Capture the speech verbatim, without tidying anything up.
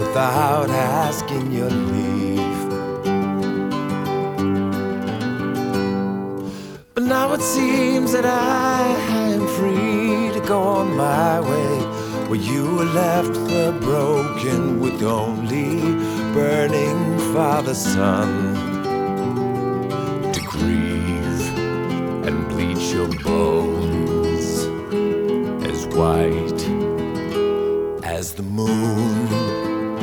without asking your leave. But now it seems that I am free to go on my way, where you were left the broken with only burning Father, Son, to grieve and bleach your bones as white as the moon.